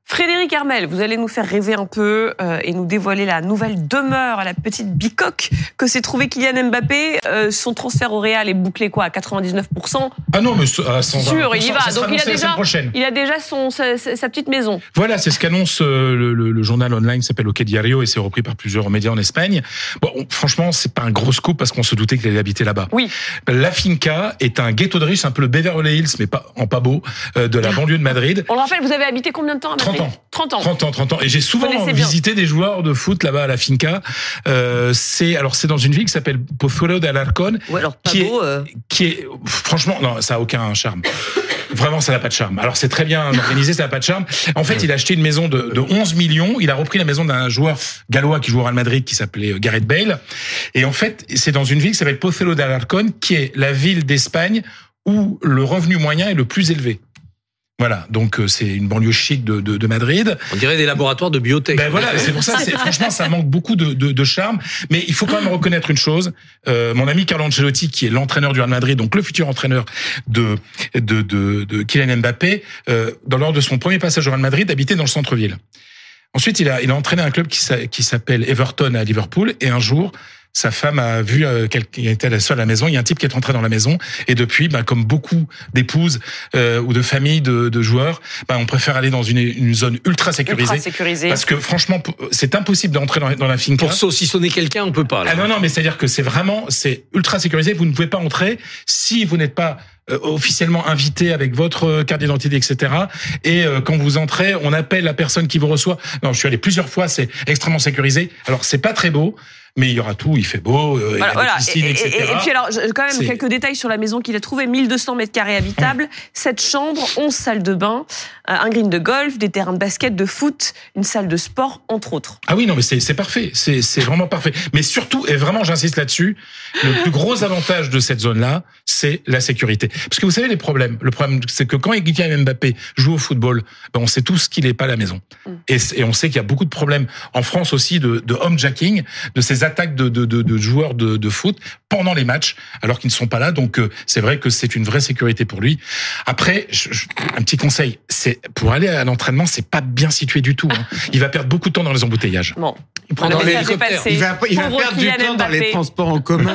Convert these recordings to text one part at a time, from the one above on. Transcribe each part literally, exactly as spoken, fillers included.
Frédéric Hermel, vous allez nous faire rêver un peu euh, et nous dévoiler la nouvelle demeure à la petite bicoque que s'est trouvé Kylian Mbappé. Euh, son transfert au Real est bouclé quoi à quatre-vingt-dix-neuf pour cent. Ah non, mais à cent vingt pour cent. Sûr, il y va. Donc il a déjà, il a déjà déjà son sa, sa petite maison. Voilà, c'est ce qu'annonce euh, le, le, le journal online qui s'appelle OK Diario et c'est repris par plusieurs médias en Espagne. Bon, on, franchement, c'est pas un gros scoop parce qu'on se doutait qu'il allait habiter là-bas. Oui. La finca est un ghetto de riches, un peu le Beverly Hills, mais pas en pas beau, euh, de la banlieue de Madrid. On le rappelle, vous avez habité combien de temps à Madrid? trente ans. trente ans. trente ans, trente ans. Et j'ai souvent visité des joueurs de foot là-bas à la finca. Euh, c'est, alors c'est dans une ville qui s'appelle Pozuelo de Alarcón. Ou alors pas qui beau. Est, euh... qui est, franchement, non, ça a aucun charme. Vraiment, ça n'a pas de charme. Alors, c'est très bien organisé, ça n'a pas de charme. En fait, il a acheté une maison de, de onze millions. Il a repris la maison d'un joueur gallois qui joue au Real Madrid, qui s'appelait Gareth Bale. Et en fait, c'est dans une ville qui s'appelle Pozuelo de Alarcón, qui est la ville d'Espagne où le revenu moyen est le plus élevé. Voilà, donc c'est une banlieue chic de, de, de Madrid. On dirait des laboratoires de biotech. Ben voilà, c'est pour ça. C'est, franchement, ça manque beaucoup de, de, de charme. Mais il faut quand même reconnaître une chose. Euh, mon ami Carlo Ancelotti, qui est l'entraîneur du Real Madrid, donc le futur entraîneur de de de, de Kylian Mbappé, euh, dans lors de son premier passage au Real Madrid, habitait dans le centre-ville. Ensuite, il a il a entraîné un club qui, qui s'appelle Everton à Liverpool. Et un jour, sa femme a vu euh, qu'elle était seule à la maison. Il y a un type qui est entré dans la maison. Et depuis, bah, comme beaucoup d'épouses euh, ou de familles de, de joueurs, bah, on préfère aller dans une, une zone ultra sécurisée. Ultra sécurisée. Parce que franchement, c'est impossible d'entrer dans, dans la finca. Pour saucissonner quelqu'un, on peut pas. Là. Ah non, non, mais c'est-à-dire que c'est vraiment, c'est ultra sécurisé. Vous ne pouvez pas entrer si vous n'êtes pas euh, officiellement invité avec votre carte d'identité, et cetera. Et euh, quand vous entrez, on appelle la personne qui vous reçoit. Non, je suis allé plusieurs fois. C'est extrêmement sécurisé. Alors, c'est pas très beau. Mais il y aura tout, il fait beau, euh, voilà, il y a voilà. des piscines, et, et cetera. Et, et puis alors, quand même, c'est... quelques détails sur la maison qu'il a trouvée. mille deux cents mètres carrés habitables, sept chambres, onze salles de bain, un green de golf, des terrains de basket, de foot, une salle de sport, entre autres. Ah oui, non, mais c'est, c'est parfait. C'est, c'est vraiment parfait. Mais surtout, et vraiment, j'insiste là-dessus, le plus gros avantage de cette zone-là, c'est la sécurité. Parce que vous savez les problèmes. Le problème, c'est que quand Kylian Mbappé joue au football, ben on sait tous qu'il n'est pas à la maison. Mm. Et, et on sait qu'il y a beaucoup de problèmes en France aussi de, de homejacking, de ces attaques de, de, de de joueurs de, de foot pendant les matchs, alors qu'ils ne sont pas là. Donc euh, c'est vrai que c'est une vraie sécurité pour lui. Après, je, je, un petit conseil, c'est pour aller à l'entraînement, c'est pas bien situé du tout. Hein. Il va perdre beaucoup de temps dans les embouteillages. Bon, il, prend dans les il va, il va perdre du temps dans les transports en commun.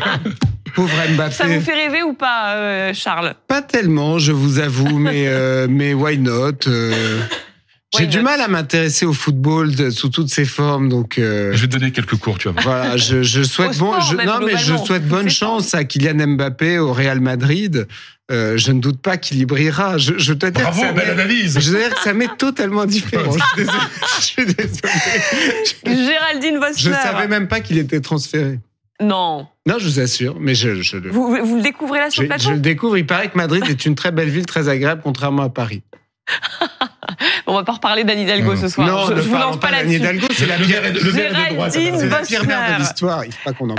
Pauvre Mbappé. Ça vous fait rêver ou pas, euh, Charles? Pas tellement, je vous avoue, mais euh, mais why not euh... J'ai du mal à m'intéresser au football sous toutes ses formes, donc. Euh, je vais te donner quelques cours, tu vois. Voilà, je, je souhaite sport, bon, je, non mais je souhaite bonne chance à Kylian Mbappé au Real Madrid. Euh, je ne doute pas qu'il y brillera. Je, je dois dire Bravo, que ça belle analyse. Je veux dire que ça m'est totalement différent. Je suis désolé. Je suis désolé. Géraldine Vossner. Je savais même pas qu'il était transféré. Non. Non, je vous assure, mais je, je vous, vous le découvrez là sur je, le plateau. Je le découvre. Il paraît que Madrid est une très belle ville, très agréable, contrairement à Paris. On va pas reparler d'Anne Hidalgo ce soir. Non, je, ne je vous lance pas, pas là-dessus. Hidalgo, c'est la pire, Géraldine c'est la pire mère de l'histoire. Il faut pas qu'on en